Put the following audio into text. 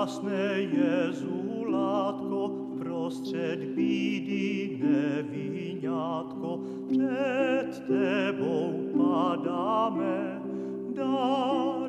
krásné Jezulátko, prostřed bídy nevinňátko, před tebou padáme.